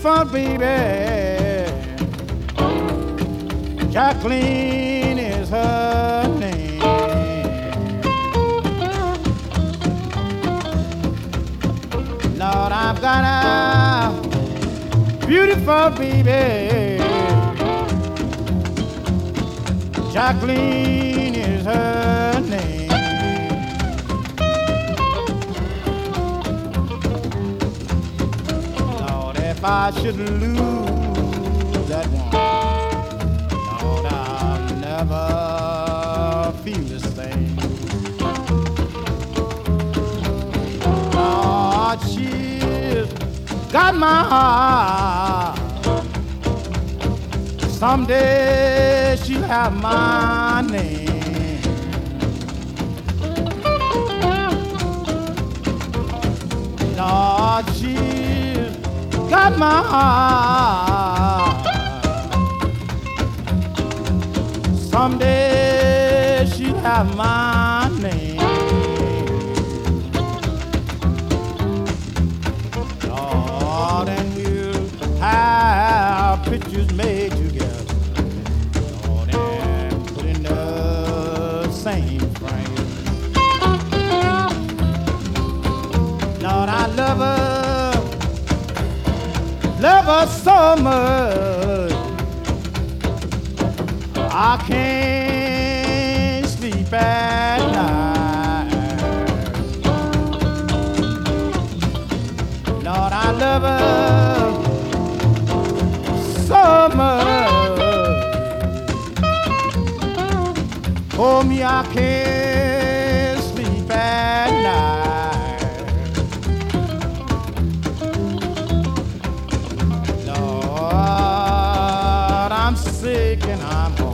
beautiful baby. Jacqueline is her name. Lord, I've got a beautiful baby. Jacqueline is her name. Lord, if I should lose that one, Lord, I'll never feel the same. Lord, she's got my heart. Someday she'll have my name. Lord, she's got my heart. Someday she'll have my name. Lord, and we'll have pictures made together. Lord, and put in the same frame. Lord, I love her so much. I can't sleep at night. Lord, I love her so much. For me, I can't sleep at night. Lord, I'm sick and I'm home.